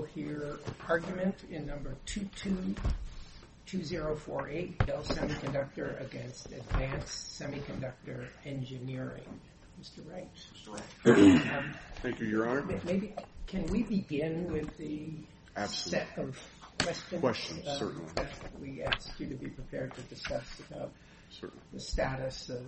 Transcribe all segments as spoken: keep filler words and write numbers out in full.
will hear argument in number two two two zero four eight, Bell Semiconductor against Advanced Semiconductor Engineering. Mister Wright. Mister Wright. Um, Thank you, Your Honor. Maybe can we begin with the Absolutely. set of questions, Questions, um, certainly. that we asked you to be prepared to discuss about Certainly. the status of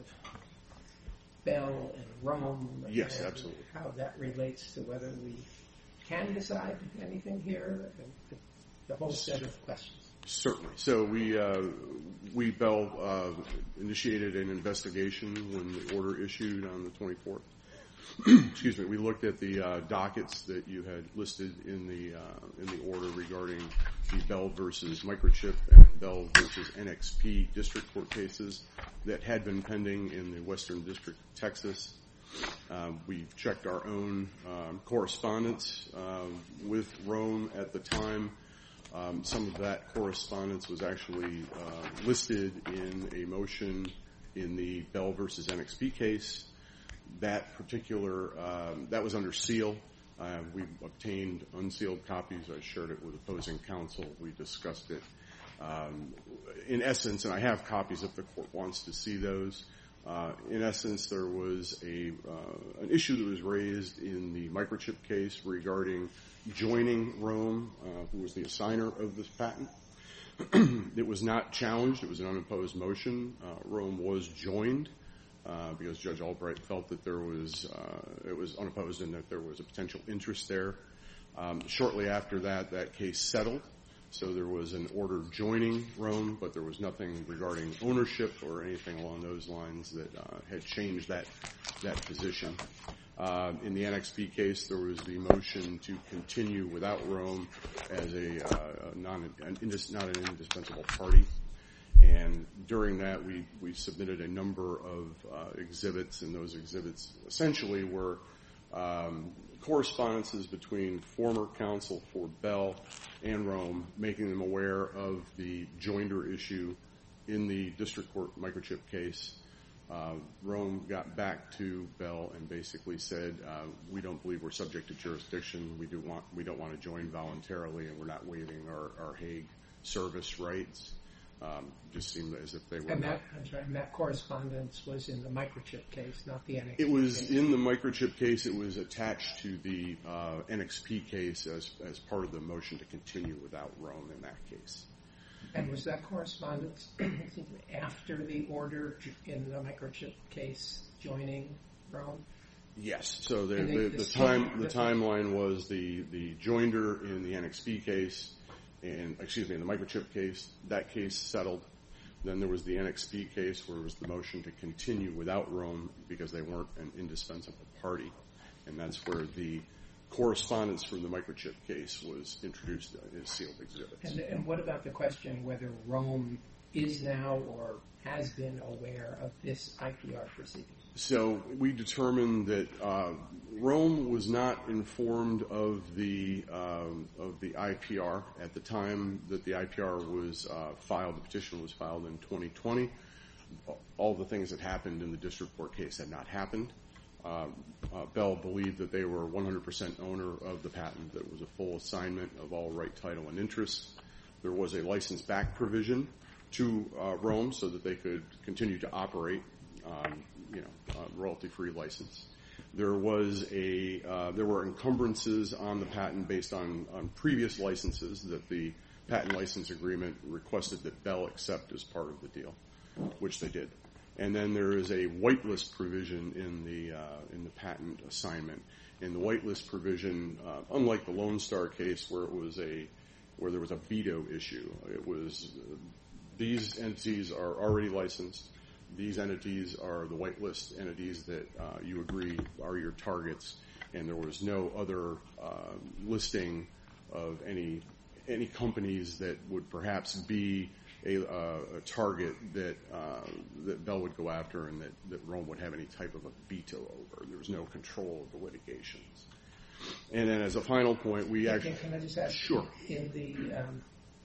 Bell and Rome. Yes, and absolutely. how that relates to whether we can decide anything here, and the, the whole set of questions. Certainly. So we, uh, we Bell, uh, initiated an investigation when the order issued on the twenty-fourth. Excuse me. We looked at the uh, dockets that you had listed in the uh, in the order regarding the Bell versus Microchip and Bell versus N X P district court cases that had been pending in the Western District of Texas. Um, we've checked our own um, correspondence um, with Rome at the time. Um, some of that correspondence was actually uh, listed in a motion in the Bell versus N X P case. That particular, um, that was under seal. Uh, we obtained unsealed copies. I shared it with opposing counsel. We discussed it. Um, in essence, and I have copies if the court wants to see those, uh, in essence, there was a uh, an issue that was raised in the Microchip case regarding joining Rome, uh, who was the assigner of this patent. It was not challenged. It was an unopposed motion. Uh, Rome was joined uh, because Judge Albright felt that there was uh, it was unopposed and that there was a potential interest there. Um, shortly after that, that case settled. So there was an order joining Rome, but there was nothing regarding ownership or anything along those lines that uh, had changed that that position. Uh, in the N X P case, there was the motion to continue without Rome as a uh, non, an indis, not an indispensable party. And during that, we, we submitted a number of uh, exhibits, and those exhibits essentially were um, correspondences between former counsel for Bell and Rome, making them aware of the joinder issue in the district court Microchip case. Uh, Rome got back to Bell and basically said, uh, we don't believe we're subject to jurisdiction. We do want, we don't want to join voluntarily, and we're not waiving our, our Hague service rights. Um, just seemed as if they were. And that, not. I'm sorry, and that correspondence was in the Microchip case, not the N X P It was case. in the Microchip case. It was attached to the uh, N X P case as as part of the motion to continue without Rome in that case. And was that correspondence after the order in the Microchip case joining Rome? Yes. So the, And the, the- the the time same- the timeline was the the joinder in the N X P case, and excuse me, in the Microchip case. That case settled. Then there was the N X P case where it was the motion to continue without Rome because they weren't an indispensable party, and that's where the correspondence from the Microchip case was introduced as sealed exhibits. And, and what about the question whether Rome is now or has been aware of this I P R proceeding? So we determined that uh, Rome was not informed of the um, of the I P R at the time that the I P R was uh, filed. The petition was filed in twenty twenty. All the things that happened in the district court case had not happened. Uh, uh, Bell believed that they were one hundred percent owner of the patent, that it was a full assignment of all right, title, and interest. There was a license back provision to uh, Rome so that they could continue to operate, um, you know, uh, royalty-free license. There was a uh, there were encumbrances on the patent based on, on previous licenses that the patent license agreement requested that Bell accept as part of the deal, which they did. And then there is a whitelist provision in the uh, in the patent assignment. In the whitelist provision, uh, unlike the Lone Star case where it was a where there was a veto issue, it was uh, these entities are already licensed. These entities are the whitelist entities that uh, you agree are your targets, and there was no other uh, listing of any any companies that would perhaps be A, uh, a target that uh, that Bell would go after and that, that Rome would have any type of a veto over. There was no control of the litigations. And then as a final point, we Can, actually... can I just ask? Sure. In the, um,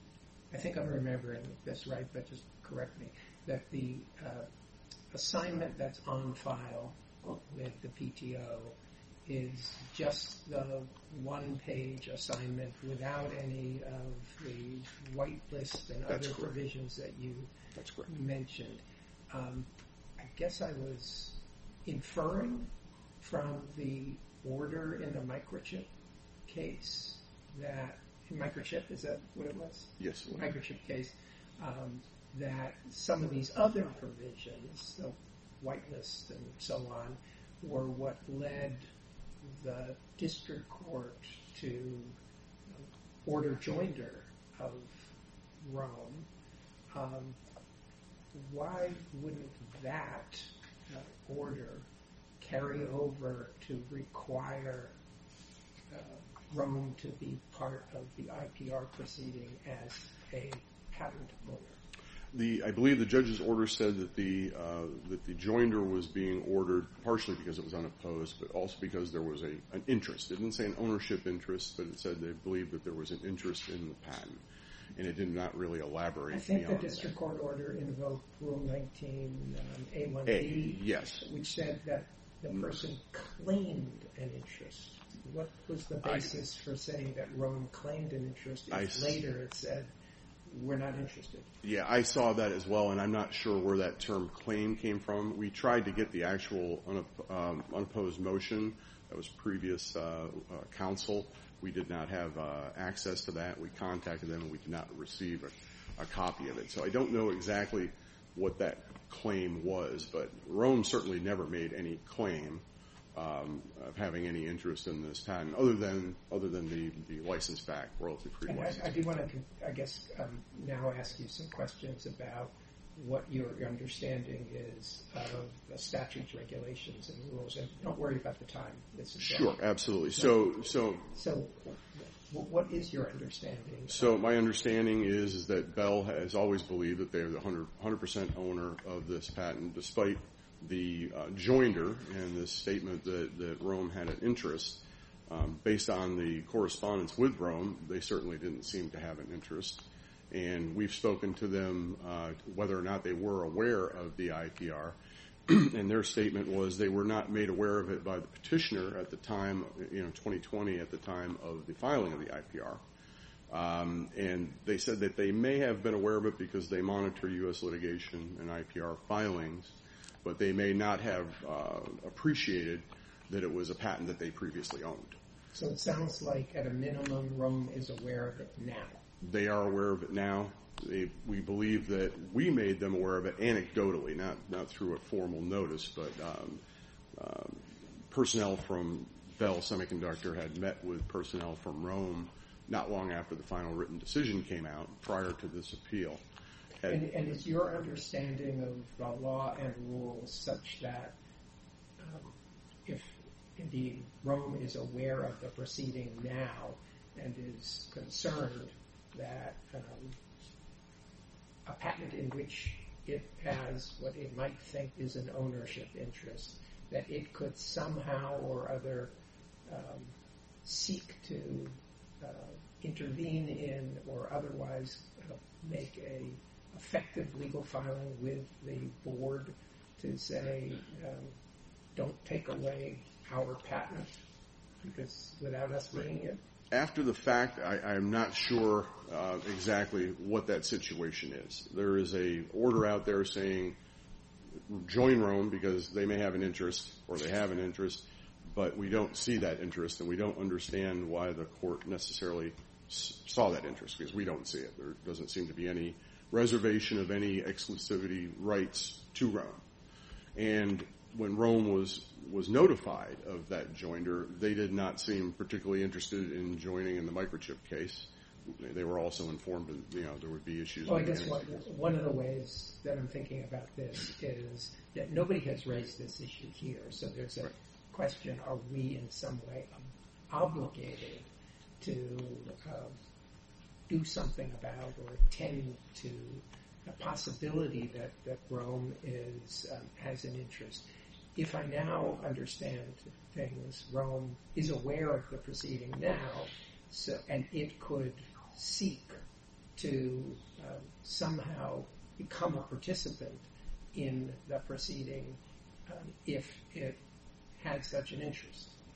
I think I'm remembering this right, but just correct me, that the uh, assignment that's on file with the P T O is just the one-page assignment without any of the whitelist and That's other correct. provisions that you That's correct. mentioned. Um, I guess I was inferring from the order in the microchip case that, microchip, is that what it was? Yes. Microchip case, um, that some of these other provisions, the whitelist and so on, were what led the district court to order joinder of Rome. Um, why wouldn't that uh, order carry over to require uh, Rome to be part of the I P R proceeding as a patent owner? The, I believe the judge's order said that the uh, that the joinder was being ordered partially because it was unopposed, but also because there was a an interest. It didn't say an ownership interest, but it said they believed that there was an interest in the patent, and it did not really elaborate. I think the beyond district that. court order invoked Rule nineteen A one A, B, yes. which said that the person claimed an interest. What was the basis I, for saying that Rome claimed an interest if I, later it said, we're not interested? Yeah, I saw that as well, and I'm not sure where that term claim came from. We tried to get the actual unop- um, unopposed motion. That was previous uh, uh, counsel. We did not have uh, access to that. We contacted them, and we did not receive a, a copy of it. So I don't know exactly what that claim was, but Rome certainly never made any claim um, of having any interest in this patent, other than other than the, the license-backed, royalty-free And license. I, I do want to, I guess, um, now ask you some questions about what your understanding is of the statutes, regulations, and rules. And don't worry about the time. This is Sure, wrong. absolutely. So, so, So, w- what is your understanding? so my understanding is, is that Bell has always believed that they are the one hundred percent owner of this patent, despite the uh, joinder and this statement that, that Rome had an interest. Um, based on the correspondence with Rome, they certainly didn't seem to have an interest. And we've spoken to them uh, whether or not they were aware of the I P R. And their statement was they were not made aware of it by the petitioner at the time, you know, twenty twenty, at the time of the filing of the I P R. Um, and they said that they may have been aware of it because they monitor U S litigation and I P R filings, but they may not have uh, appreciated that it was a patent that they previously owned. So it sounds like, at a minimum, Rome is aware of it now. They are aware of it now. They, we believe that we made them aware of it anecdotally, not not through a formal notice, but um, um, personnel from Bell Semiconductor had met with personnel from Rome not long after the final written decision came out, prior to this appeal. Had, And, and is your understanding of the law and rules such that um, if indeed Rome is aware of the proceeding now and is concerned that um, a patent in which it has what it might think is an ownership interest, that it could somehow or other um, seek to uh, intervene in or otherwise uh, make a effective legal filing with the board to say, um, don't take away our patent because without us being it? After the fact, I, I'm not sure uh, exactly what that situation is. There is a order out there saying join Rome because they may have an interest or they have an interest, but we don't see that interest and we don't understand why the court necessarily s- saw that interest because we don't see it. There doesn't seem to be any reservation of any exclusivity rights to Rome. And when Rome was was notified of that joinder, they did not seem particularly interested in joining in the microchip case. They were also informed that, you know, there would be issues. Well, I guess one, one of the ways that I'm thinking about this is that nobody has raised this issue here, so there's a Right. question, are we in some way obligated to uh, do something about or tend to the possibility that, that Rome is um, has an interest? If I now understand things, Rome is aware of the proceeding now, so and it could seek to um, somehow become a participant in the proceeding um, if it had such an interest.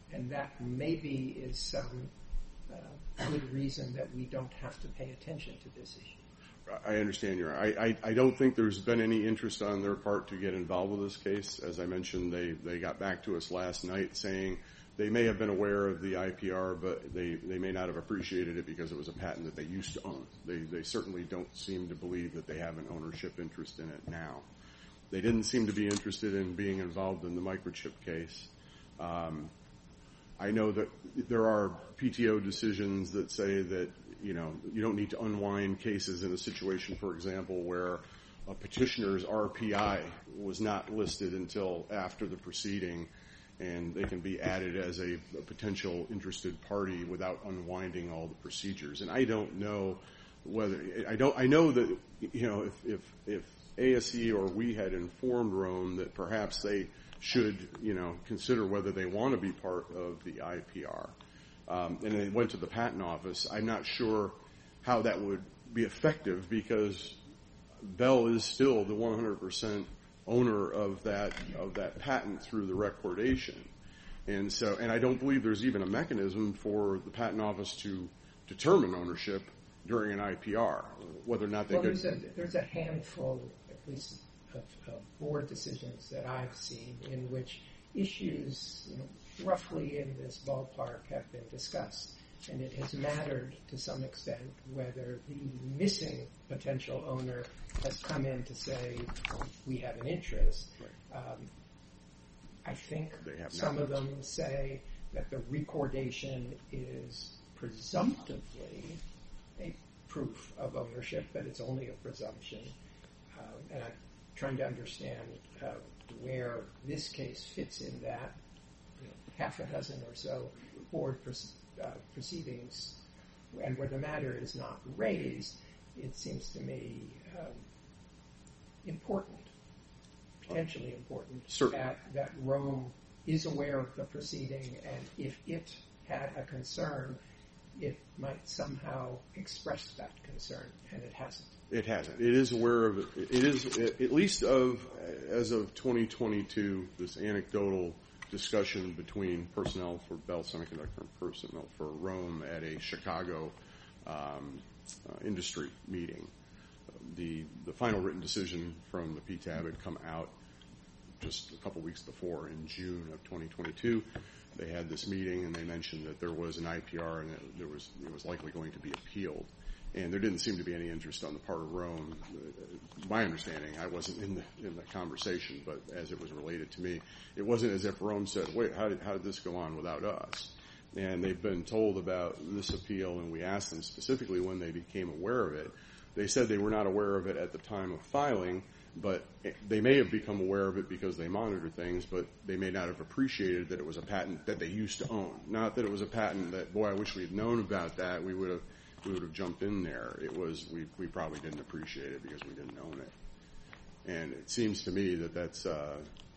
and that maybe is some uh, good reason that we don't have to pay attention to this issue. I understand your. I, I I don't think there's been any interest on their part to get involved with this case. As I mentioned, they they got back to us last night saying they may have been aware of the I P R, but they, they may not have appreciated it because it was a patent that they used to own. They they certainly don't seem to believe that they have an ownership interest in it now. They didn't seem to be interested in being involved in the microchip case. Um, I know that there are P T O decisions that say that, you know, you don't need to unwind cases in a situation, for example, where a petitioner's R P I was not listed until after the proceeding, and they can be added as a, a potential interested party without unwinding all the procedures. And I don't know whether I don't. I know that, you know, if if, if A S E or we had informed Rome that perhaps they should, you know, consider whether they want to be part of the I P R, um, and they went to the patent office. I'm not sure how that would be effective because Bell is still the one hundred percent owner of that of that patent through the recordation, and so and I don't believe there's even a mechanism for the patent office to determine ownership during an I P R, whether or not they well, could. There's a, there's a handful, at least, of, of board decisions that I've seen in which issues, you know, roughly in this ballpark have been discussed, and it has mattered to some extent whether the missing potential owner has come in to say we have an interest. Right. Um, I think some of them say that the recordation is presumptively a proof of ownership, but it's only a presumption. Um, and I'm trying to understand uh, where this case fits in that. You know, half a dozen or so board proce- uh, proceedings, and where the matter is not raised, it seems to me um, important, potentially important, Certainly. that, that Rome is aware of the proceeding, and if it had a concern, it might somehow express that concern, and it hasn't. It hasn't. It is aware of it. It is, at least of, as of twenty twenty-two, this anecdotal discussion between personnel for Bell Semiconductor and personnel for Rome at a Chicago um, uh, industry meeting. The the final written decision from the P T A B had come out just a couple weeks before in June of twenty twenty-two. They had this meeting and they mentioned that there was an I P R and that there was it was likely going to be appealed. And there didn't seem to be any interest on the part of Rome. My understanding, I wasn't in the in the conversation, but as it was related to me, it wasn't as if Rome said, "Wait, how did how did this go on without us?" And they've been told about this appeal, and we asked them specifically when they became aware of it. They said they were not aware of it at the time of filing, but they may have become aware of it because they monitor things, but they may not have appreciated that it was a patent that they used to own. Not that it was a patent that, boy, I wish we had known about that. We would have we would have jumped in there. It was we we probably didn't appreciate it because we didn't own it. And it seems to me that that's uh,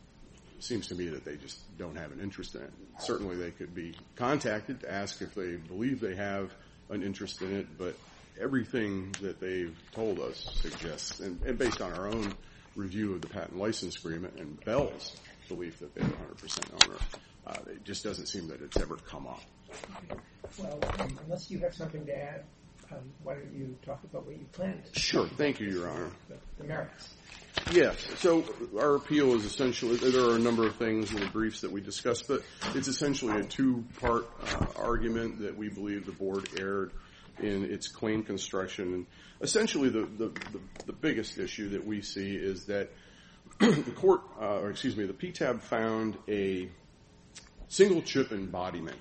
seems to me that they just don't have an interest in it. Certainly, they could be contacted to ask if they believe they have an interest in it, but everything that they've told us suggests, and, and based on our own review of the patent license agreement and Bell's belief that they're one hundred percent owner, uh, it just doesn't seem that it's ever come up. Okay. Well, um, unless you have something to add, um, why don't you talk about what you planned? Sure. Thank you, Your Honor. The, the merits. Yes. So our appeal is essentially, there are a number of things in the briefs that we discussed, but it's essentially a two-part uh, argument that we believe the board erred in its claim construction. And essentially the, the, the, the biggest issue that we see is that the court, uh, or excuse me, the P T A B found a single chip embodiment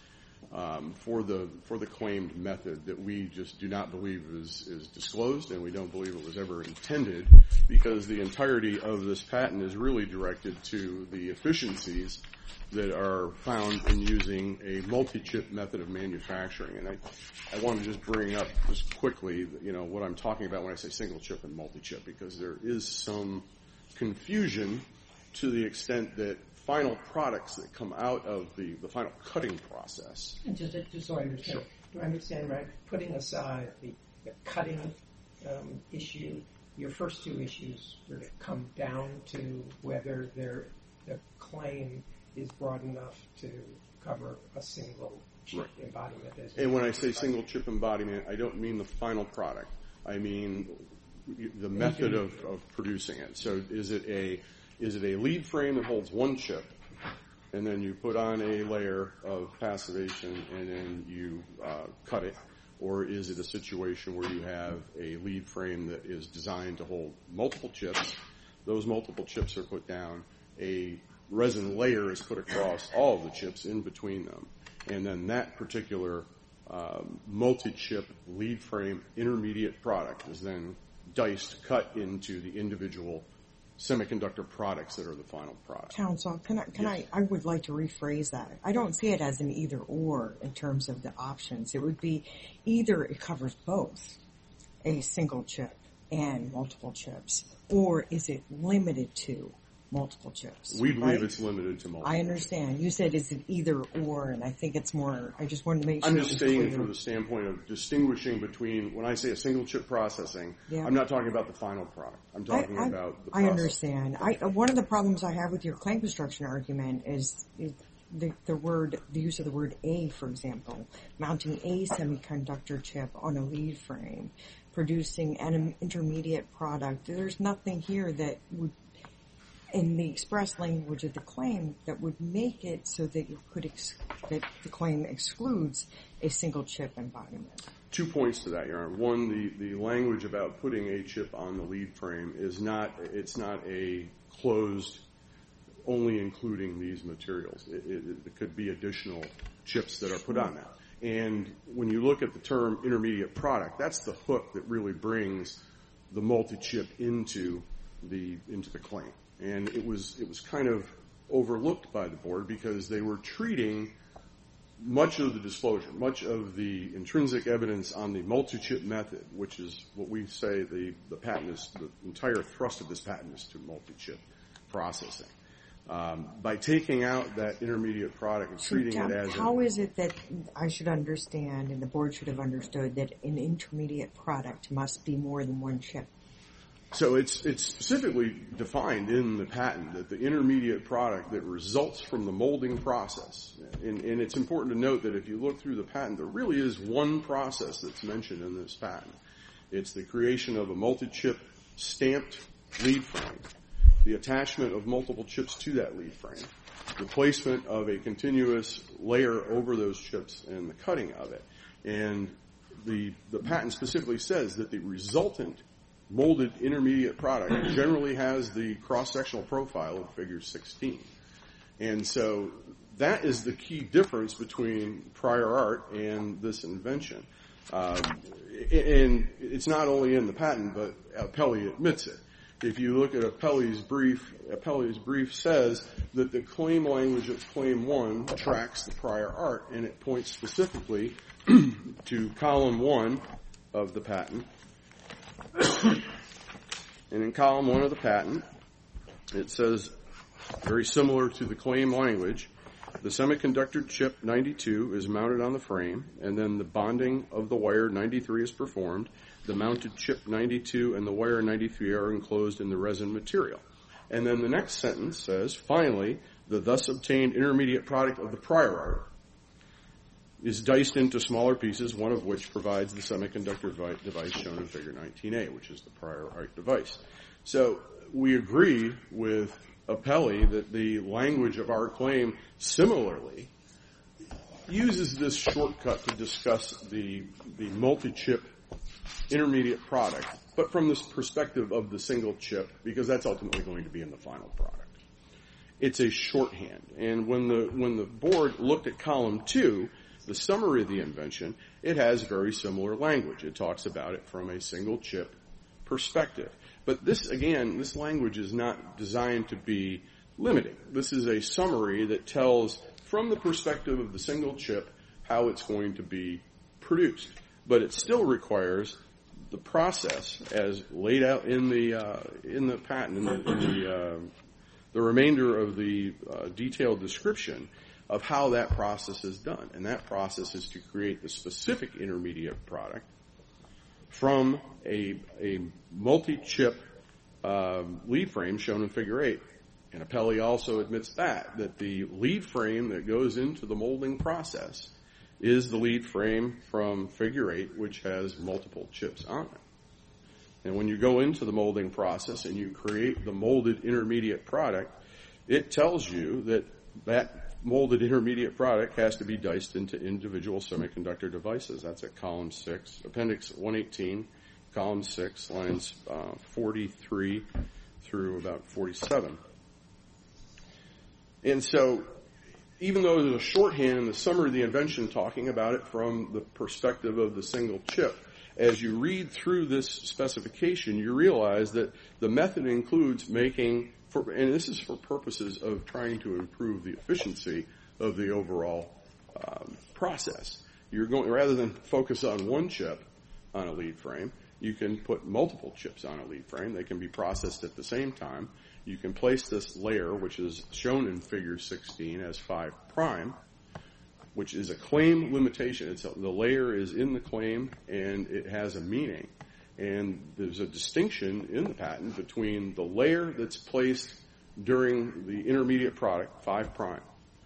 um, for the for the claimed method that we just do not believe is, is disclosed, and we don't believe it was ever intended, because the entirety of this patent is really directed to the efficiencies that are found in using a multi-chip method of manufacturing. And I, I want to just bring up just quickly, you know, what I'm talking about when I say single chip and multi-chip, because there is some confusion to the extent that final products that come out of the, the final cutting process. And just, just so I understand, Sure. do I understand right? Putting aside the, the cutting um, issue, your first two issues really come down to whether there, the claim is broad enough to cover a single chip right. embodiment. As and when I say single chip embodiment, I don't mean the final product. I mean the method of, of producing it. So is it a is it a lead frame that holds one chip, and then you put on a layer of passivation and then you uh, cut it? Or is it a situation where you have a lead frame that is designed to hold multiple chips? Those multiple chips are put down. A resin layer is put across all of the chips in between them. And then that particular um, multi-chip lead frame intermediate product is then diced, cut into the individual semiconductor products that are the final product. Counsel, can I, can yes. I, I would like to rephrase that. I don't see it as an either or in terms of the options. It would be either it covers both, a single chip and multiple chips, or is it limited to multiple chips? We believe right? it's limited to multiple. I understand. You said it's an either or, and I think it's more, I just wanted to make sure. I'm just saying from the standpoint of distinguishing between, when I say a single chip processing, yeah. I'm not talking about the final product. I'm talking I, I, about the I process. understand. I, one of the problems I have with your claim construction argument is, is the, the word, the use of the word A, for example, mounting a semiconductor chip on a lead frame, producing an intermediate product. There's nothing here that would, in the express language of the claim, that would make it so that you could ex- that the claim excludes a single chip embodiment. Two points to that, Your Honor. One, the, the language about putting a chip on the lead frame is not, it's not a closed, only including these materials. It, it, it could be additional chips that are put on that. And when you look at the term intermediate product, that's the hook that really brings the multi-chip into the into the claim. And it was it was kind of overlooked by the board because they were treating much of the disclosure, much of the intrinsic evidence on the multi-chip method, which is what we say the, the patent is, the entire thrust of this patent is to multi-chip processing. Um, by taking out that intermediate product and treating so, it as how a, is it that I should understand and the board should have understood that an intermediate product must be more than one chip? So it's it's specifically defined in the patent that the intermediate product that results from the molding process, and, and it's important to note that if you look through the patent, there really is one process that's mentioned in this patent. It's the creation of a multi-chip stamped lead frame, the attachment of multiple chips to that lead frame, the placement of a continuous layer over those chips, and the cutting of it. And the the patent specifically says that the resultant molded intermediate product generally has the cross-sectional profile of figure sixteen. And so that is the key difference between prior art and this invention. Um, and it's not only in the patent, but Apelli admits it. If you look at Apelli's brief, Apelli's brief says that the claim language of claim one tracks the prior art, and it points specifically to column one of the patent. And in column one of the patent, it says, very similar to the claim language, the semiconductor chip ninety-two is mounted on the frame, and then the bonding of the wire ninety-three is performed. The mounted chip ninety-two and the wire ninety-three are enclosed in the resin material. And then the next sentence says, finally, the thus obtained intermediate product of the prior art is diced into smaller pieces, one of which provides the semiconductor device shown in figure nineteen A, which is the prior art device. So we agree with Apelli that the language of our claim similarly uses this shortcut to discuss the, the multi-chip intermediate product, but from this perspective of the single chip, because that's ultimately going to be in the final product. It's a shorthand. And when the when the board looked at column two, the summary of the invention, it has very similar language. It talks about it from a single chip perspective. But this, again, this language is not designed to be limiting. This is a summary that tells, from the perspective of the single chip, how it's going to be produced. But it still requires the process, as laid out in the uh, in the patent, in the, in the, uh, the remainder of the uh, detailed description of how that process is done. And that process is to create the specific intermediate product from a, a multi-chip uh, lead frame shown in figure eight. And Apelli also admits that, that the lead frame that goes into the molding process is the lead frame from figure eight, which has multiple chips on it. And when you go into the molding process and you create the molded intermediate product, it tells you that that molded intermediate product has to be diced into individual semiconductor devices. That's at column six, appendix one eighteen, column six, lines uh, forty-three through about forty-seven. And so, even though there's a shorthand in the summary of the invention talking about it from the perspective of the single chip, as you read through this specification, you realize that the method includes making, for, and this is for purposes of trying to improve the efficiency of the overall um, process. You're going, rather than focus on one chip on a lead frame, you can put multiple chips on a lead frame. They can be processed at the same time. You can place this layer, which is shown in figure sixteen as five prime, which is a claim limitation. It's a, the layer is in the claim, and it has a meaning. And there's a distinction in the patent between the layer that's placed during the intermediate product, five prime,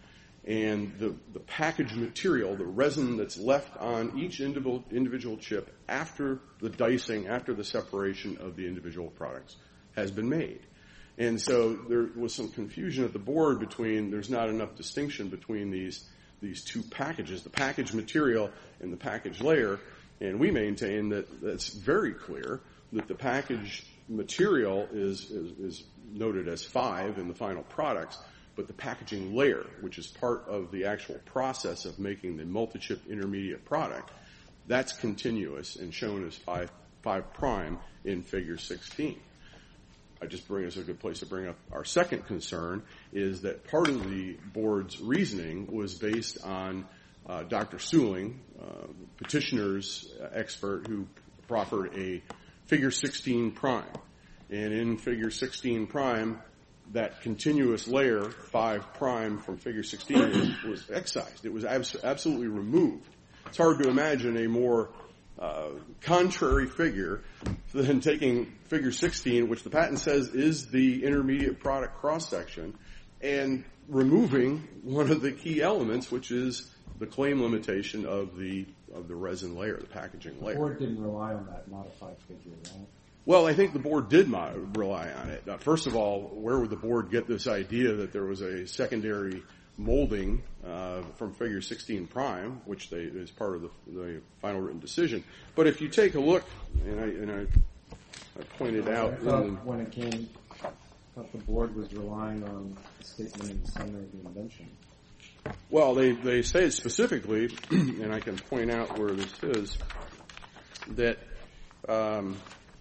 and the, the package material, the resin that's left on each individual, individual chip after the dicing, after the separation of the individual products has been made. And so there was some confusion at the board between, there's not enough distinction between these these two packages, the package material and the package layer, and we maintain that that's very clear, that the package material is, is, is noted as five in the final products, but the packaging layer, which is part of the actual process of making the multi-chip intermediate product, that's continuous and shown as five, five prime in figure sixteen. I just bring us a good place to bring up our second concern is that part of the board's reasoning was based on uh, Doctor Suling, uh, petitioner's expert who proffered a figure sixteen prime. And in figure sixteen prime, that continuous layer, five prime from figure sixteen, was, was excised. It was abs- absolutely removed. It's hard to imagine a more uh, contrary figure than taking figure sixteen, which the patent says is the intermediate product cross-section, and removing one of the key elements, which is the claim limitation of the of the resin layer, the packaging layer. The board didn't rely on that modified figure, right? Well, I think the board did mo- rely on it. Uh, first of all, where would the board get this idea that there was a secondary molding uh, from figure sixteen prime, which they, is part of the, the final written decision? But if you take a look, and I, and I, I pointed out... I thought in, when it came, I thought the board was relying on the statement in the summary of the invention. Well, they, they say specifically, and I can point out where this is, that... Um,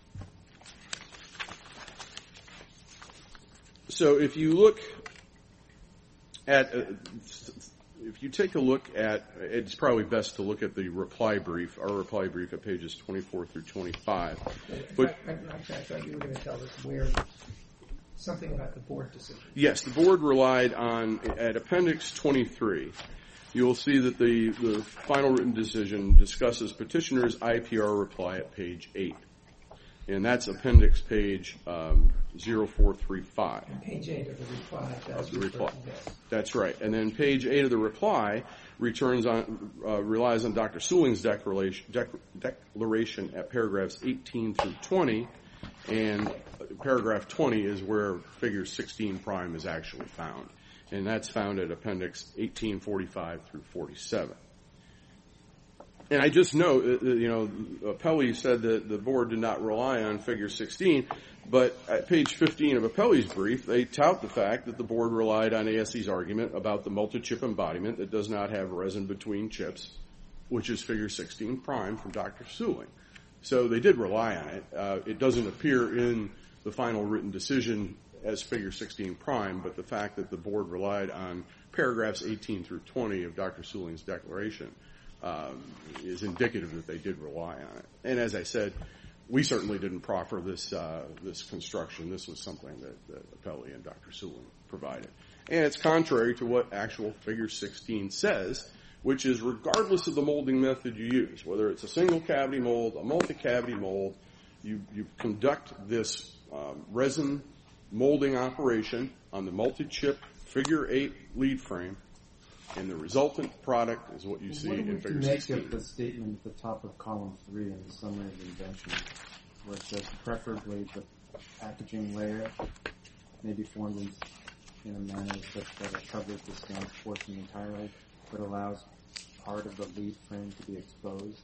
so if you look at, uh, if you take a look at, it's probably best to look at the reply brief, our reply brief at pages twenty-four through twenty-five. But I, I, I thought you were going to tell us where, something about the board decision. Yes, the board relied on, at appendix twenty-three, you will see that the, the final written decision discusses petitioner's I P R reply at page eight. And that's appendix page um, zero four three five. And page eight of the reply does the refer reply. to this. That's right. And then page eight of the reply returns on, uh, relies on Doctor Suling's declaration, dec- declaration at paragraphs eighteen through twenty, and paragraph twenty is where figure sixteen prime is actually found. And that's found at appendix eighteen forty-five through forty-seven. And I just know, you know, Apelli said that the board did not rely on figure sixteen, but at page fifteen of Apelli's brief, they tout the fact that the board relied on A S C's argument about the multi-chip embodiment that does not have resin between chips, which is figure sixteen prime from Doctor Suling. So they did rely on it. Uh, it doesn't appear in the final written decision as figure sixteen prime, but the fact that the board relied on paragraphs eighteen through twenty of Doctor Suling's declaration Um, is indicative that they did rely on it. And as I said, we certainly didn't proffer this uh, this construction. This was something that, that Apelli and Doctor Suling provided. And it's contrary to what actual figure sixteen says, which is regardless of the molding method you use, whether it's a single cavity mold, a multi-cavity mold, you, you conduct this um, resin molding operation on the multi-chip figure eight lead frame, and the resultant product is what you see what do in we figure make sixteen. of the statement at the top of column three in the summary of the invention, where it says preferably the packaging layer may be formed in, in a manner such that it covers the stamped portion entirely, but allows part of the lead frame to be exposed?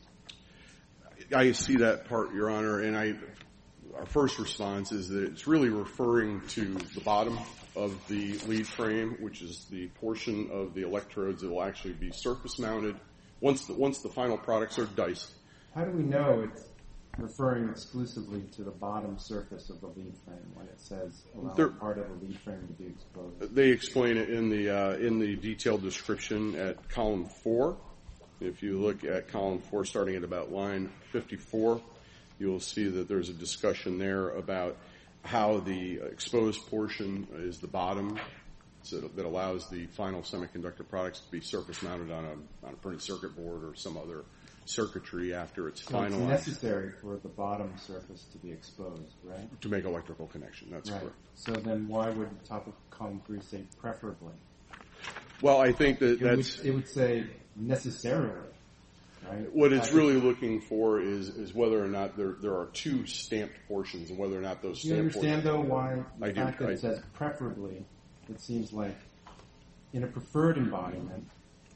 I see that part, Your Honor, and I, our first response is that it's really referring to the bottom of the lead frame, which is the portion of the electrodes that will actually be surface mounted once the, once the final products are diced. How do we know it's referring exclusively to the bottom surface of the lead frame when it says allow There- part of the lead frame to be exposed? They explain it in the uh, in the detailed description at column four. If you look at column four, starting at about line fifty-four, you'll see that there's a discussion there about how the exposed portion is the bottom, so that allows the final semiconductor products to be surface mounted on a on a printed circuit board or some other circuitry after it's So it's finalized necessary for the bottom surface to be exposed, right? to make electrical connection. That's Right. correct. So then why would the top of column three say preferably? Well, I think that It that's would, it would say necessarily, right? what it's I- really looking for is is whether or not there there are two stamped portions and whether or not those Do you stamped understand, portions. though, why the I do. fact that I- it says preferably, it seems like in a preferred embodiment,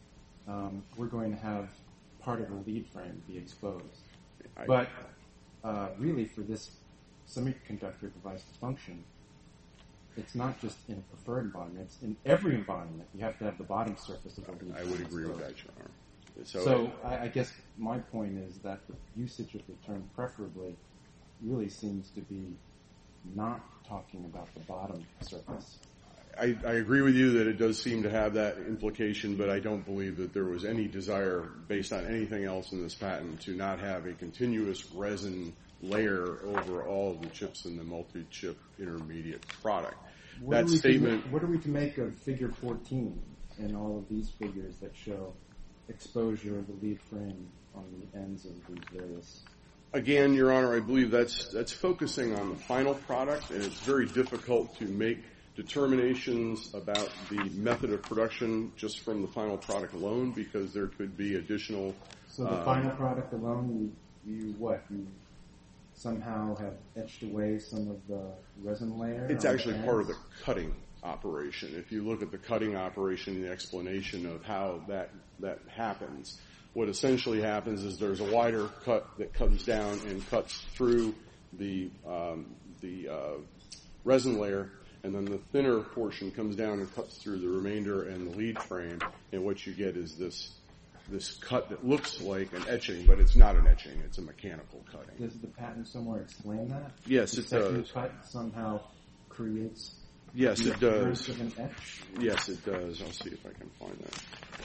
um, we're going to have part of the lead frame be exposed. I- But uh, really, for this semiconductor device to function, it's not just in a preferred embodiment, it's in every embodiment. You have to have the bottom surface of the lead I frame would agree with exposed. that, Your Honor. So, So I, I guess my point is that the usage of the term preferably really seems to be not talking about the bottom surface. I, I agree with you that it does seem to have that implication, but I don't believe that there was any desire, based on anything else in this patent, to not have a continuous resin layer over all of the chips in the multi-chip intermediate product. What That are we to statement, ma- what are we to make of figure fourteen and all of these figures that show exposure of the lead frame on the ends of these various... again, Your Honor, I believe that's that's focusing on the final product, and it's very difficult to make determinations about the method of production just from the final product alone, because there could be additional. So the uh, final product alone, you, you what? You somehow have etched away some of the resin layer? It's on the actually part of the ends? cutting operation. If you look at the cutting operation, the explanation of how that that happens, what essentially happens is there's a wider cut that comes down and cuts through the um, the uh, resin layer, and then the thinner portion comes down and cuts through the remainder and the lead frame, and what you get is this this cut that looks like an etching, but it's not an etching, it's a mechanical cutting. Does the patent somewhere explain that? Yes, the it second does. cut somehow creates Yes, the it does. appearance of an etch? Yes, it does. I'll see if I can find that.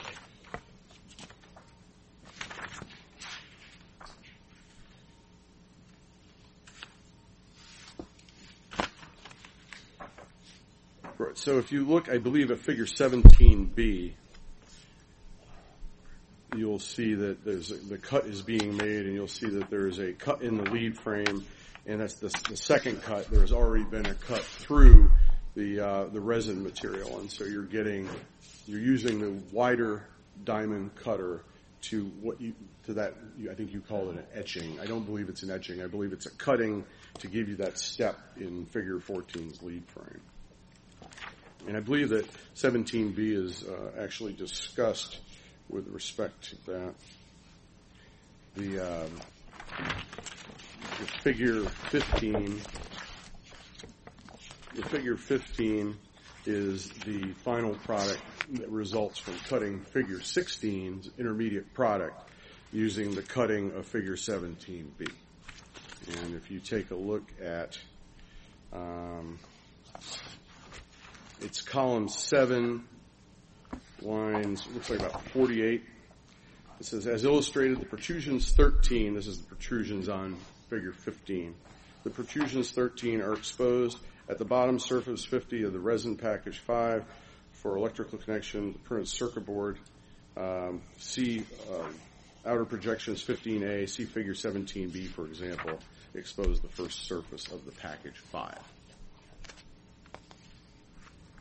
Right, so if you look, I believe at figure seventeen B, you'll see that there's a, the cut is being made, and you'll see that there's a cut in the lead frame, and that's the, the second cut. There's already been a cut through the uh, the resin material, and so you're getting you're using the wider diamond cutter to what you to that you, I think you call it an etching. I don't believe it's an etching. I believe it's a cutting to give you that step in figure fourteen's lead frame. And I believe that seventeen B is uh, actually discussed with respect to that. The, um, the figure fifteen, the figure fifteen is the final product that results from cutting figure sixteen's intermediate product using the cutting of figure seventeen B. And if you take a look at um, it's column seven, lines, looks like about forty-eight. It says, as illustrated, the protrusions thirteen, this is the protrusions on figure fifteen. The protrusions thirteen are exposed at the bottom surface fifty of the resin package five for electrical connection, the printed circuit board. Um, see uh, outer projections fifteen A, see figure seventeen B, for example, expose the first surface of the package five.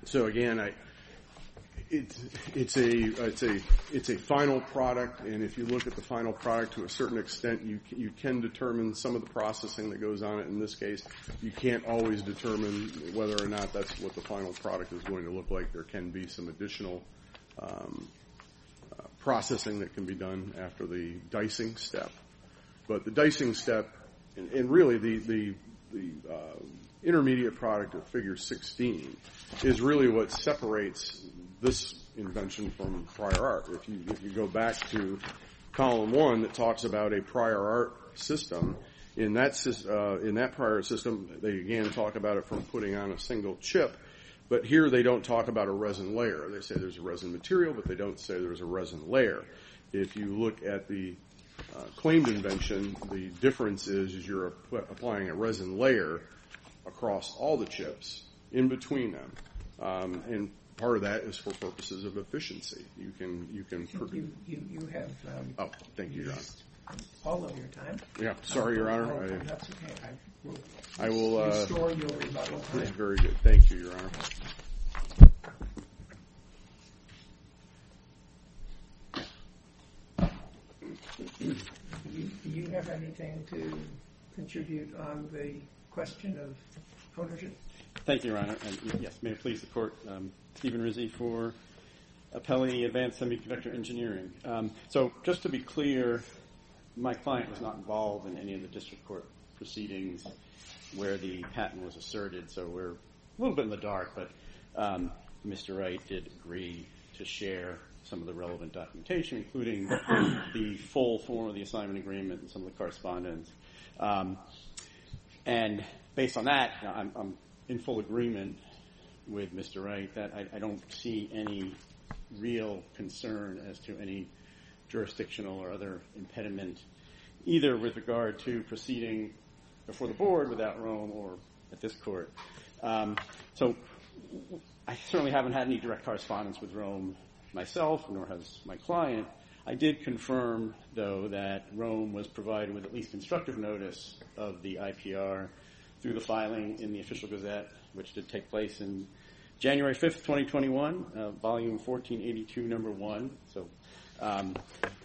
So again, I, it's it's a it's a it's a final product, and if you look at the final product to a certain extent, you you can determine some of the processing that goes on it. In this case, you can't always determine whether or not that's what the final product is going to look like. There can be some additional um, uh, processing that can be done after the dicing step, but the dicing step, and, and really the the the uh, intermediate product of Figure sixteen is really what separates this invention from prior art. If you if you go back to column one that talks about a prior art system, in that uh, in that prior art system, they again talk about it from putting on a single chip, but here they don't talk about a resin layer. They say there's a resin material, but they don't say there's a resin layer. If you look at the uh, claimed invention, the difference is, is you're ap- applying a resin layer across all the chips in between them, um, and part of that is for purposes of efficiency. You can you can. I think you, you, you have. Um, oh, thank you, Your Honor. All of your time. Yeah, sorry, Your Honor. Oh, I, that's okay. I will, I will uh, restore your rebuttal time. Very good. Thank you, Your Honor. Do you, do you have anything to contribute on the question of ownership? Thank you, Your Honor. And yes, may it please the Court, um, Stephen Rizzi for Appellee Advanced Semiconductor Engineering. Um, so just to be clear, my client was not involved in any of the district court proceedings where the patent was asserted, so we're a little bit in the dark, but um, Mister Wright did agree to share some of the relevant documentation, including the full form of the assignment agreement and some of the correspondence. Um, and based on that, I'm, I'm in full agreement with Mister Wright that I, I don't see any real concern as to any jurisdictional or other impediment, either with regard to proceeding before the board without Rome or at this court. Um, so I certainly haven't had any direct correspondence with Rome myself, nor has my client. I did confirm, though, that Rome was provided with at least constructive notice of the I P R through the filing in the Official Gazette, which did take place in January fifth, twenty twenty-one, uh, volume fourteen eighty-two, number one. So, um,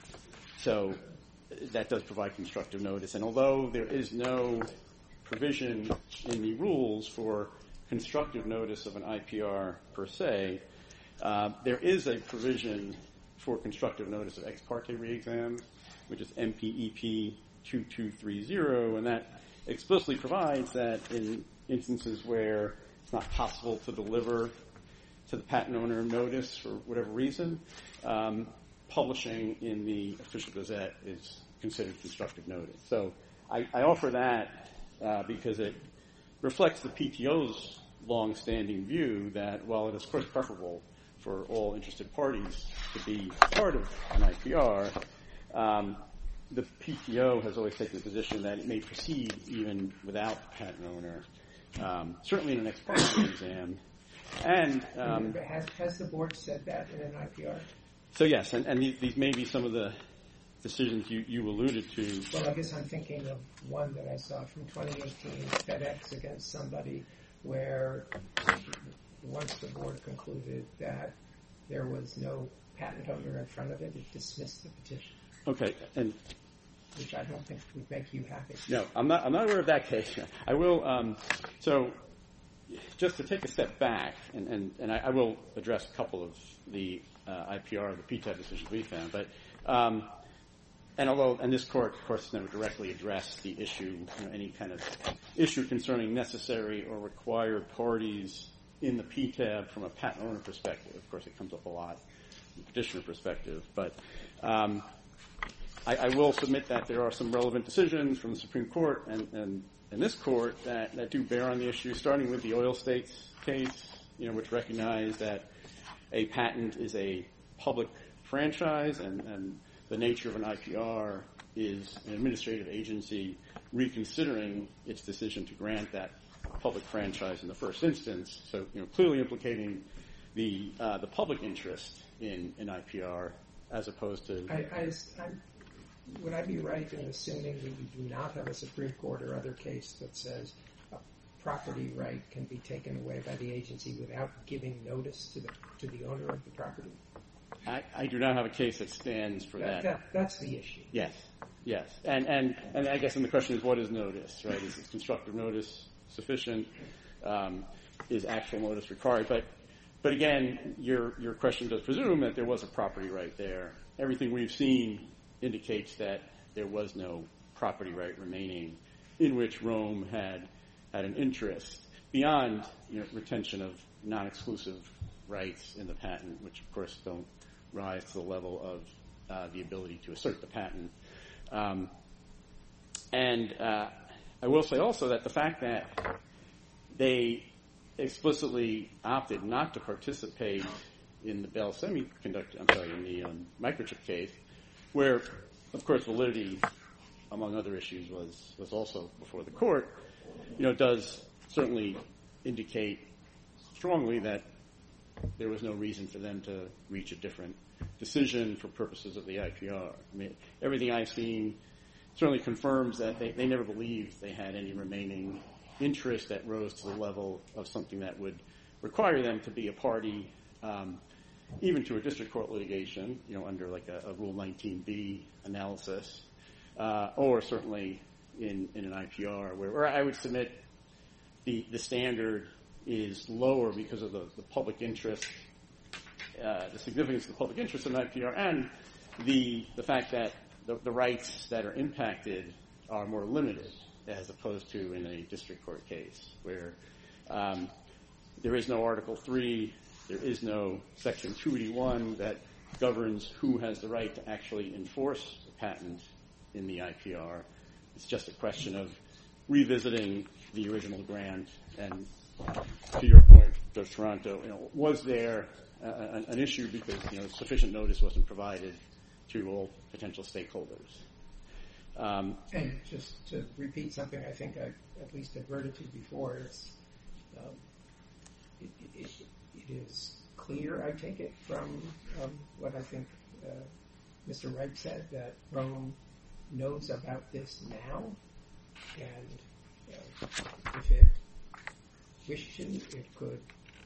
so that does provide constructive notice. And although there is no provision in the rules for constructive notice of an I P R per se, uh, there is a provision for constructive notice of ex parte re-exams, which is M P E P two two three zero, and that explicitly provides that in instances where it's not possible to deliver to the patent owner notice for whatever reason, um, publishing in the Official Gazette is considered constructive notice. So I, I offer that uh, because it reflects the P T O's long-standing view that while it is, of course, preferable for all interested parties to be part of an I P R, um, the P T O has always taken the position that it may proceed even without the patent owner, um, certainly in an ex parte exam. And um, has, has the board said that in an I P R? So yes, and, and these, these may be some of the decisions you, you alluded to. Well, I guess I'm thinking of one that I saw from twenty eighteen, FedEx against somebody, where once the board concluded that there was no patent owner in front of it, it dismissed the petition. Okay, and which I don't think would make you happy. No, I'm not. I'm not aware of that case. I will. Um, so, just to take a step back, and and, and I, I will address a couple of the uh, I P R, the P T A B decisions we found. But um, and although and this court, of course, never directly addressed the issue, you know, any kind of issue concerning necessary or required parties in the P T A B from a patent owner perspective. Of course, it comes up a lot from a petitioner perspective, but. Um, I, I will submit that there are some relevant decisions from the Supreme Court and, and, and this court that, that do bear on the issue, starting with the Oil States case, you know, which recognized that a patent is a public franchise and, and the nature of an I P R is an administrative agency reconsidering its decision to grant that public franchise in the first instance. So, you know, clearly implicating the uh, the public interest in an I P R as opposed to. I, I, I, would I be right in assuming that you do not have a Supreme Court or other case that says a property right can be taken away by the agency without giving notice to the to the owner of the property? I, I do not have a case that stands for that. that. that that's the issue. Yes, yes. And, and, and I guess then the question is, what is notice, right? Is constructive notice sufficient? Um, is actual notice required? But but again, your your question does presume that there was a property right there. Everything we've seen indicates that there was no property right remaining in which Rome had had an interest beyond, you know, retention of non-exclusive rights in the patent, which of course don't rise to the level of uh, the ability to assert the patent. Um, and uh, I will say also that the fact that they explicitly opted not to participate in the Bell Semiconductor, I'm sorry, in the um, microchip case, where, of course, validity, among other issues, was, was also before the court, you know, does certainly indicate strongly that there was no reason for them to reach a different decision for purposes of the I P R. I mean, everything I've seen certainly confirms that they, they never believed they had any remaining interest that rose to the level of something that would require them to be a party, um, even to a district court litigation, you know, under like a, a Rule nineteen B analysis, uh, or certainly in, in an I P R, where, where I would submit the, the standard is lower because of the, the public interest, uh, the significance of the public interest in I P R, and the the fact that the, the rights that are impacted are more limited as opposed to in a district court case, where um, there is no Article three, there is no Section two eighty-one that governs who has the right to actually enforce the patent in the I P R. It's just a question of revisiting the original grant. And to your point, Judge Toronto, you know, was there uh, an, an issue because, you know, sufficient notice wasn't provided to all potential stakeholders? Um, and just to repeat something I think I at least adverted to before, it's um, it, it, it is clear, I take it, from um, what I think uh, Mister Wright said, that Rome knows about this now, and uh, if it wished to, it could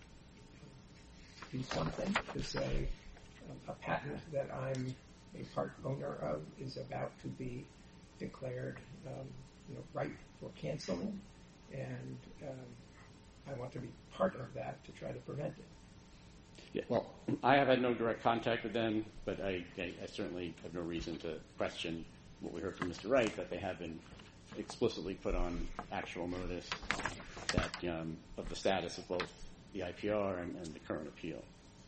do something to say um, a patent that I'm a part owner of is about to be declared, um, you know, ripe for canceling, and um, I want to be part of that to try to prevent it. Yeah, well, I have had no direct contact with them, but I, I, I certainly have no reason to question what we heard from Mister Wright, that they have been explicitly put on actual notice that um, of the status of both the I P R and, and the current appeal.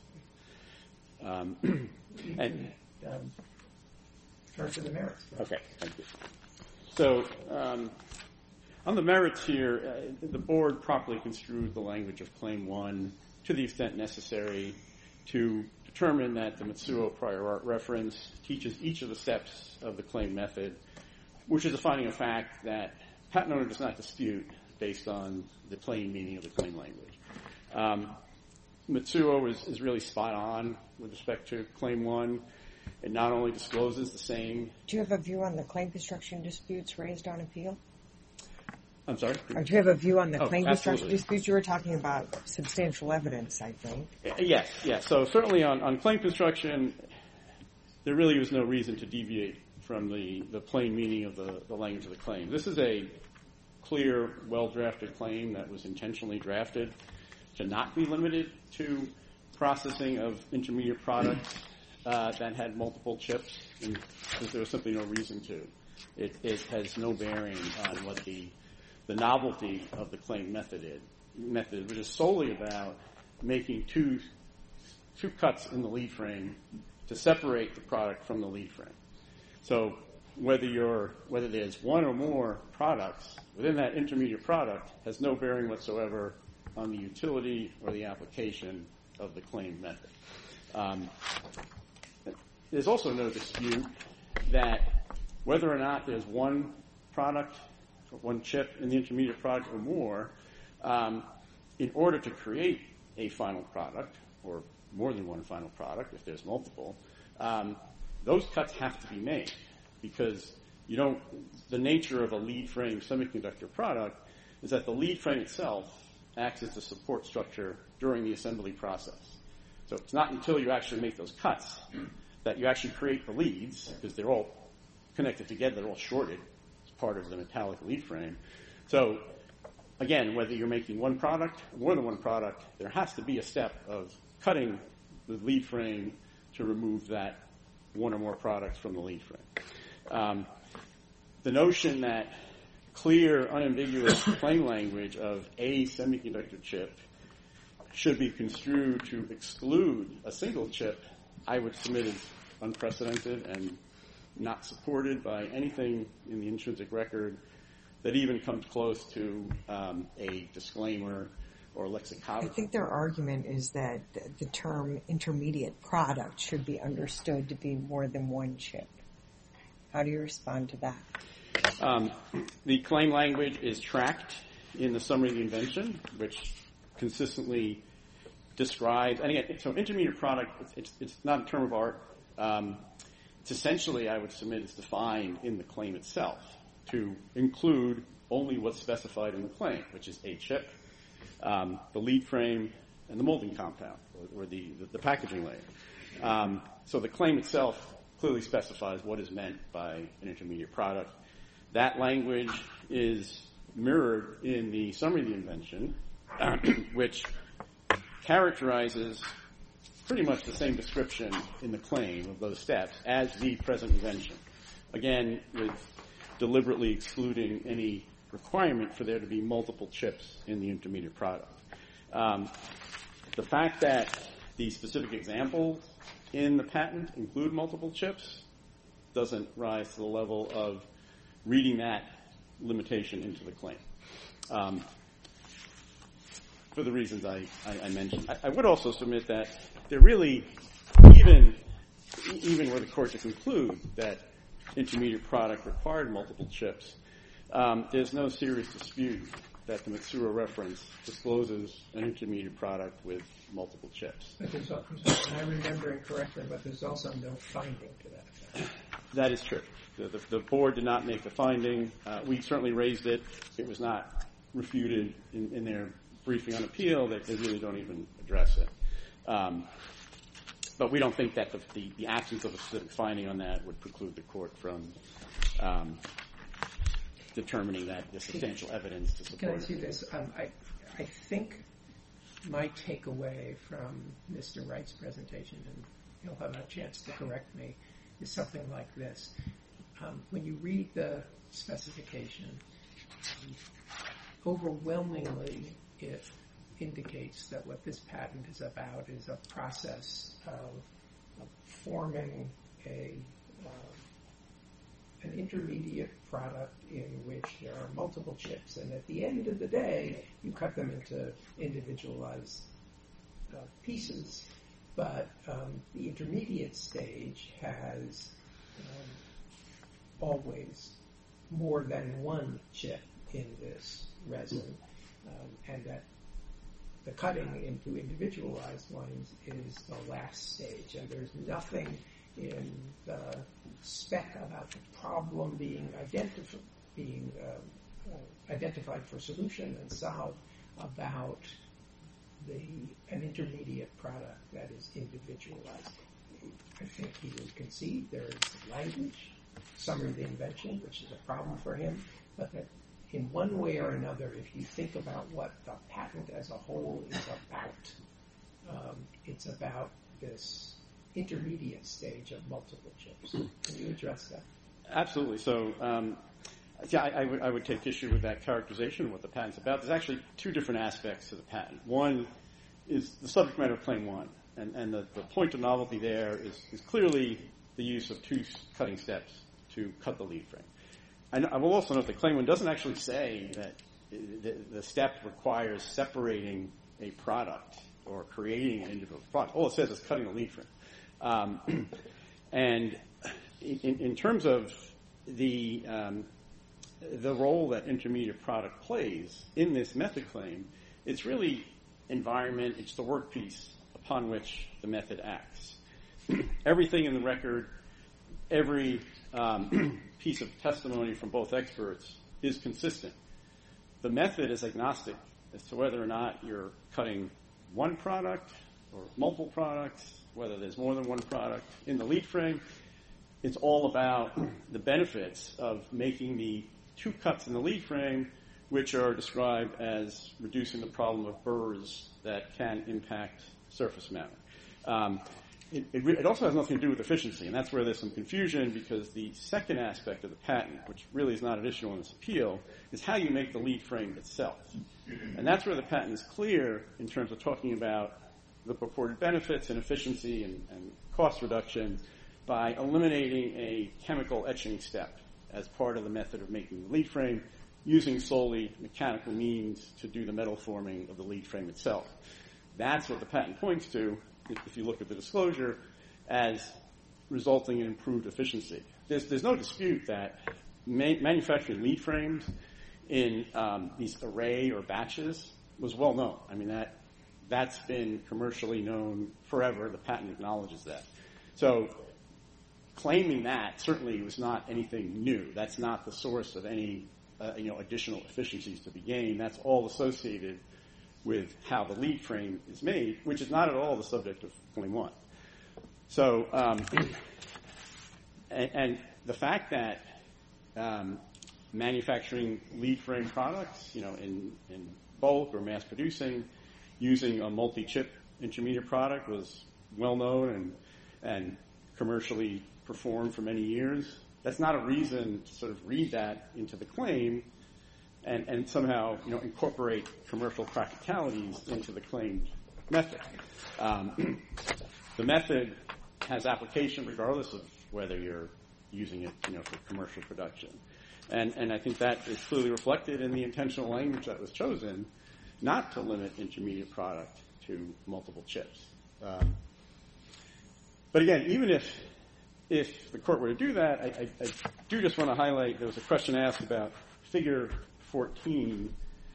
Um, and um, turn to the merits. Okay, thank you. So, um, on the merits here, uh, the board properly construed the language of Claim one to the extent necessary to determine that the Matsuo prior art reference teaches each of the steps of the claim method, which is a finding of fact that patent owner does not dispute based on the plain meaning of the claim language. Um, Matsuo is, is really spot on with respect to Claim one. It not only discloses the same... Do you have a view on the claim construction disputes raised on appeal? I'm sorry? Or do you have a view on the Oh, claim construction absolutely. disputes? You were talking about substantial evidence, I think. Yes, yes. So certainly on, on claim construction, there really was no reason to deviate from the, the plain meaning of the, the language of the claim. This is a clear, well-drafted claim that was intentionally drafted to not be limited to processing of intermediate products uh, that had multiple chips, and because there was simply no reason to. It, it has no bearing on what the the novelty of the claim method is, method, which is solely about making two two cuts in the lead frame to separate the product from the lead frame. So whether you're whether there's one or more products within that intermediate product has no bearing whatsoever on the utility or the application of the claim method. Um, there's also no dispute that whether or not there's one product, one chip in the intermediate product or more, um, in order to create a final product, or more than one final product if there's multiple, um, those cuts have to be made, because you don't, the nature of a lead frame semiconductor product is that the lead frame itself acts as the support structure during the assembly process. So it's not until you actually make those cuts that you actually create the leads, because they're all connected together, they're all shorted as part of the metallic lead frame. So again, whether you're making one product or more than one product, there has to be a step of cutting the lead frame to remove that one or more products from the lead frame. Um, the notion that clear, unambiguous claim language of a semiconductor chip should be construed to exclude a single chip, I would submit is unprecedented and not supported by anything in the intrinsic record that even comes close to um, a disclaimer or lexicography. I think their argument is that the term intermediate product should be understood to be more than one chip. How do you respond to that? Um, the claim language is tracked in the summary of the invention, which consistently describes, and again, so intermediate product, it's, it's, it's not a term of art. Um, it's essentially, I would submit, is defined in the claim itself to include only what's specified in the claim, which is a chip, um, the lead frame, and the molding compound, or, or the, the, the packaging layer. Um, so the claim itself clearly specifies what is meant by an intermediate product. That language is mirrored in the summary of the invention, which characterizes pretty much the same description in the claim of those steps as the present invention. Again, with deliberately excluding any requirement for there to be multiple chips in the intermediate product. Um, the fact that the specific examples in the patent include multiple chips doesn't rise to the level of reading that limitation into the claim. Um, for the reasons I, I, I mentioned. I, I would also submit that there really, even, even were the court to conclude that intermediate product required multiple chips, um, there's no serious dispute that the Matsuura reference discloses an intermediate product with multiple chips. But there's, am I remembering correctly, but there's also no finding to that effect. That is true. The, the, the board did not make the finding. Uh, we certainly raised it. It was not refuted in, in their briefing on appeal. They, they really don't even address it. Um, but we don't think that the, the, the absence of a specific finding on that would preclude the court from um, determining that there's substantial evidence to support it. Can I see this? Um, I, I think my takeaway from Mister Wright's presentation, and he'll have a chance to correct me, is something like this. Um, when you read the specification, um, overwhelmingly it indicates that what this patent is about is a process of, of forming a uh, an intermediate product in which there are multiple chips, and at the end of the day, you cut them into individualized uh, pieces. But um, the intermediate stage has um, always more than one chip in this resin, um, and that the cutting into individualized ones is the last stage, and there's nothing in the spec about the problem being identif- being uh, uh, identified for solution and solved about the an intermediate product that is individualized. I think he would concede there is language, summary of the invention, which is a problem for him, but that in one way or another, if you think about what the patent as a whole is about, um, it's about this intermediate stage of multiple chips. Can you address that? Absolutely. So, um, yeah, I, I, would, I would take issue with that characterization of what the patent's about. There's actually two different aspects to the patent. One is the subject matter of Claim one, and, and the, the point of novelty there is, is clearly the use of two cutting steps to cut the lead frame. I, I will also note that Claim one doesn't actually say that the, the step requires separating a product or creating an individual product. All it says is cutting the lead frame. Um, and in, in terms of the um, the role that intermediate product plays in this method claim, it's really environment, it's the workpiece upon which the method acts. Everything in the record, every um, piece of testimony from both experts is consistent. the method is agnostic as to whether or not you're cutting one product or multiple products, whether there's more than one product in the lead frame. It's all about the benefits of making the two cuts in the lead frame, which are described as reducing the problem of burrs that can impact surface matter. Um, it, it, it also has nothing to do with efficiency, and that's where there's some confusion, because the second aspect of the patent, which really is not an issue on this appeal, is how you make the lead frame itself. And that's where the patent is clear in terms of talking about the purported benefits and efficiency and, and cost reduction by eliminating a chemical etching step as part of the method of making the lead frame, using solely mechanical means to do the metal forming of the lead frame itself. That's what the patent points to, if you look at the disclosure, as resulting in improved efficiency. There's, there's no dispute that ma- manufacturing lead frames in um, these array or batches was well known. I mean, that, that's been commercially known forever. The patent acknowledges that. So claiming that certainly was not anything new. That's not the source of any uh, you know, additional efficiencies to be gained. That's all associated with how the lead frame is made, which is not at all the subject of Claim one. So, um, and, and the fact that um, manufacturing lead frame products, you know, in, in bulk or mass producing, using a multi-chip intermediate product was well known and and commercially performed for many years. That's not a reason to sort of read that into the claim and, and somehow, you know, incorporate commercial practicalities into the claimed method. Um, the method has application regardless of whether you're using it, you know, for commercial production. And, and I think that is clearly reflected in the intentional language that was chosen not to limit intermediate product to multiple chips. Um, but again, even if if the court were to do that, I, I, I do just want to highlight, there was a question asked about figure fourteen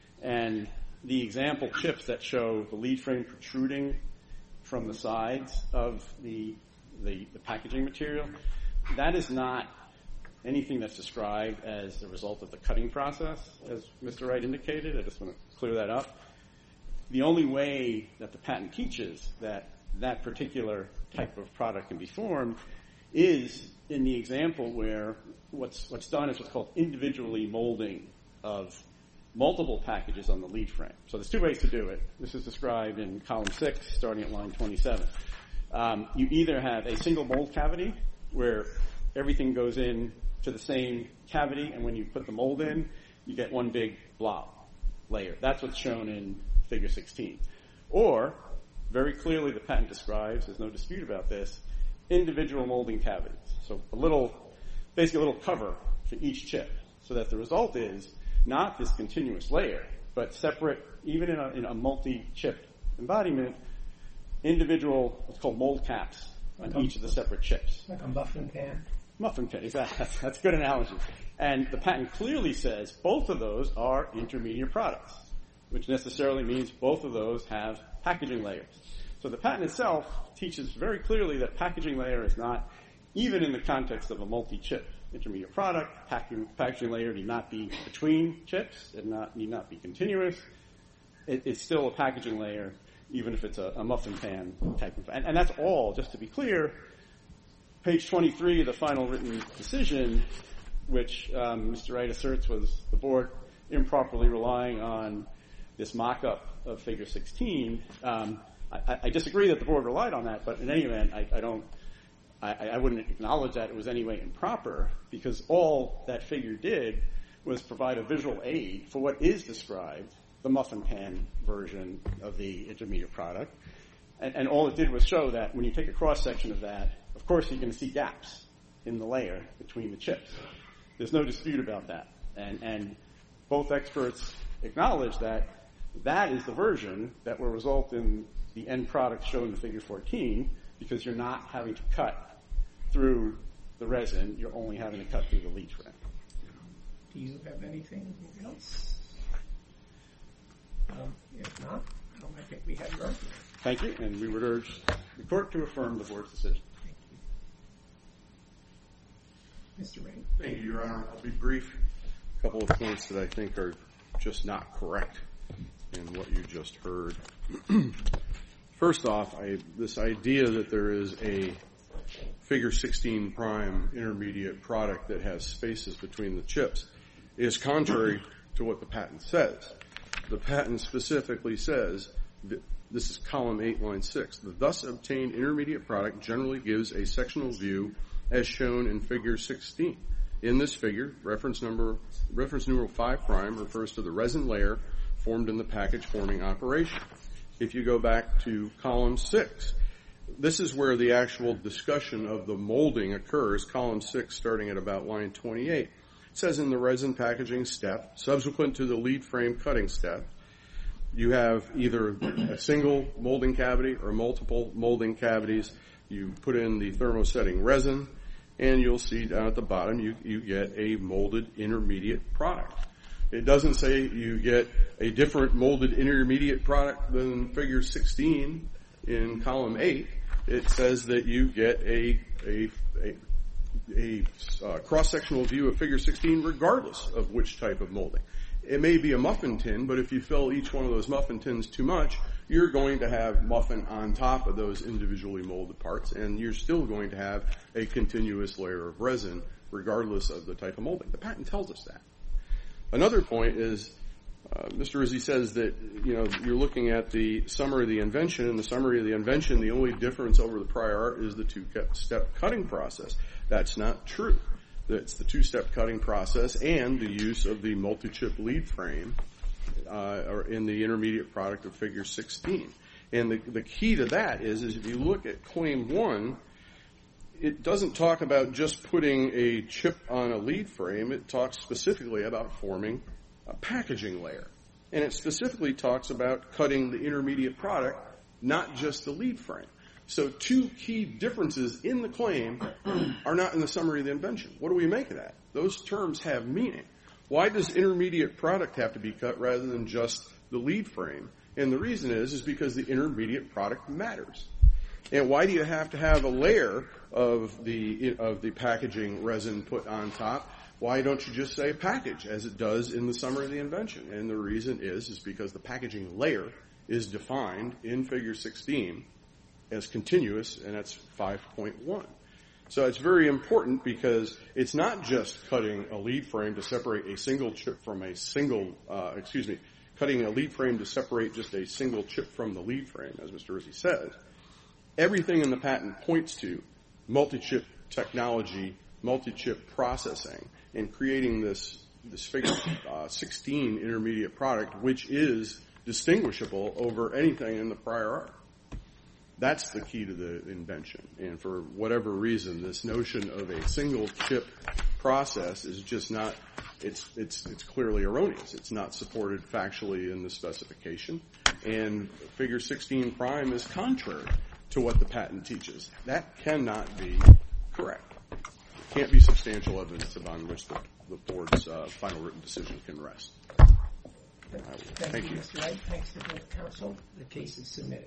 and the example chips that show the lead frame protruding from the sides of the, the, the packaging material. That is not anything that's described as the result of the cutting process, as Mister Wright indicated. I just want to clear that up. The only way that the patent teaches that that particular type of product can be formed is in the example where what's what's done is what's called individually molding of multiple packages on the lead frame. So there's two ways to do it. This is described in column six, starting at line twenty-seven. Um, you either have a single mold cavity where everything goes in to the same cavity, and when you put the mold in, you get one big blob layer. That's what's shown in figure sixteen. Or, very clearly the patent describes, there's no dispute about this, individual molding cavities. So a little, basically a little cover for each chip, so that the result is not this continuous layer, but separate, even in a, in a multi-chip embodiment, individual, what's called mold caps on each of the separate chips. Like a muffin pan? Muffin pan, exactly. That's, that's a good analogy. And the patent clearly says both of those are intermediate products, which necessarily means both of those have packaging layers. So the patent itself teaches very clearly that packaging layer is not, even in the context of a multi-chip intermediate product, packaging, packaging layer need not be between chips, it not, need not be continuous. It, it's still a packaging layer, even if it's a, a muffin pan type of, and, and that's all, just to be clear. Page twenty-three of the final written decision, which um, Mister Wright asserts was the board improperly relying on this mock-up of figure sixteen. Um, I, I disagree that the board relied on that, but in any event, I, I don't, I, I wouldn't acknowledge that it was any way improper, because all that figure did was provide a visual aid for what is described, the muffin pan version of the intermediate product. And, and all it did was show that when you take a cross-section of that, of course you're going to see gaps in the layer between the chips. There's no dispute about that. And, and both experts acknowledge that that is the version that will result in the end product shown in figure fourteen, because you're not having to cut through the resin, you're only having to cut through the lead frame. Do you have anything else? Um, if not, um, I think we have your argument. Thank you, and we would urge the court to affirm the board's decision. Thank you. Mister Ray. Thank you, Your Honor. I'll be brief. A couple of points that I think are just not correct in what you just heard. First off, I, this idea that there is a figure sixteen prime intermediate product that has spaces between the chips is contrary to what the patent says. The patent specifically says, that, this is column eight, line six, the thus obtained intermediate product generally gives a sectional view as shown in figure sixteen. In this figure, reference number, reference numeral five prime refers to the resin layer formed in the package forming operation. If you go back to column six, this is where the actual discussion of the molding occurs, column six starting at about line twenty-eight. It says in the resin packaging step, subsequent to the lead frame cutting step, you have either a single molding cavity or multiple molding cavities. You put in the thermosetting resin, and you'll see down at the bottom you, you get a molded intermediate product. It doesn't say you get a different molded intermediate product than figure sixteen in column eight. It says that you get a a a, a uh, cross-sectional view of figure sixteen regardless of which type of molding. It may be a muffin tin, but if you fill each one of those muffin tins too much, you're going to have muffin on top of those individually molded parts, and you're still going to have a continuous layer of resin regardless of the type of molding. The patent tells us that. Another point is, uh, Mister Rizzi says that, you know, you're looking at the summary of the invention. In the summary of the invention, the only difference over the prior art is the two-step cutting process. That's not true. It's the two-step cutting process and the use of the multi-chip lead frame uh, or in the intermediate product of figure sixteen. And the, the key to that is, is if you look at claim one, it doesn't talk about just putting a chip on a lead frame. It talks specifically about forming a packaging layer. And it specifically talks about cutting the intermediate product, not just the lead frame. So two key differences in the claim are not in the summary of the invention. What do we make of that? Those terms have meaning. Why does intermediate product have to be cut rather than just the lead frame? And the reason is, is because the intermediate product matters. And why do you have to have a layer of the of the packaging resin put on top? Why don't you just say package, as it does in the summary of the invention? And the reason is, is because the packaging layer is defined in figure sixteen as continuous, and that's five point one. So it's very important because it's not just cutting a lead frame to separate a single chip from a single, uh, excuse me, cutting a lead frame to separate just a single chip from the lead frame, as Mister Rizzi says. Everything in the patent points to multi-chip technology, multi-chip processing, and creating this this figure uh, sixteen intermediate product, which is distinguishable over anything in the prior art. That's the key to the invention. And for whatever reason, this notion of a single chip process is just not, it's it's it's clearly erroneous. It's not supported factually in the specification. And figure sixteen prime is contrary to what the patent teaches. That cannot be correct. It can't be substantial evidence upon which the, the board's uh, final written decision can rest. Thank, Thank you, Mister Wright. Thanks to both counsel. The case is submitted.